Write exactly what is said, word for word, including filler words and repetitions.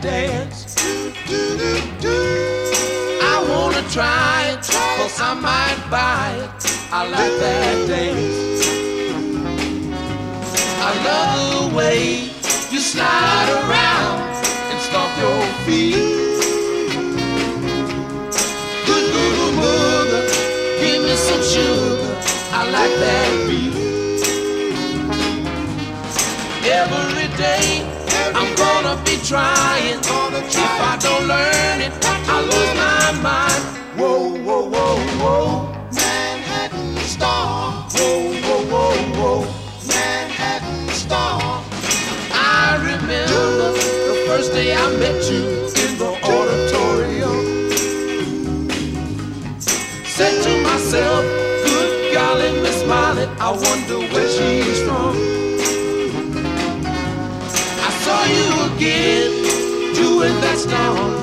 dance. I wanna try it, cause I might buy it. I like that dance. I love the way you slide around and stomp your feet. Good, good, good, booger, give me some sugar. I like that beat. Every day I'm gonna be trying. If I don't learn it, I lose my mind. Whoa, whoa, whoa, whoa. Manhattan Star. Whoa, whoa, whoa, whoa. Manhattan Star. I remember the first day I met you in the auditorium. Said to myself, good golly, Miss Molly, I wonder where she's from. I saw you again, doing that star